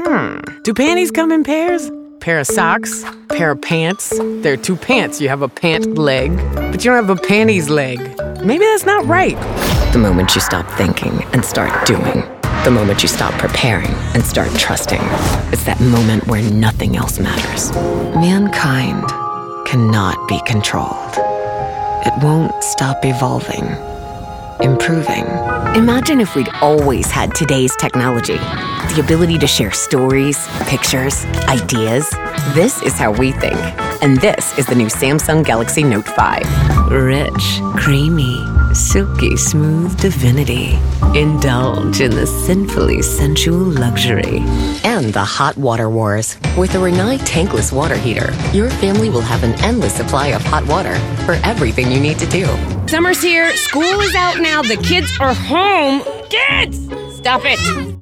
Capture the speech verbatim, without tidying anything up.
Hmm. Do panties come in pairs? Pair of socks? Pair of pants? There are two pants. You have a pant leg, but you don't have a panties leg. Maybe that's not right. The moment you stop thinking and start doing. The moment you stop preparing and start trusting. It's that moment where nothing else matters. Mankind cannot be controlled. It won't stop evolving, improving. Imagine if we'd always had today's technology. The ability to share stories, pictures, ideas. This is how we think. And this is the new Samsung Galaxy Note five. Rich, creamy, silky smooth divinity. Indulge in the sinfully sensual luxury. And the hot water wars. With a Rinnai tankless water heater, your family will have an endless supply of hot water for everything you need to do. Summer's here, school is out now, the kids are home. Kids! Stop it!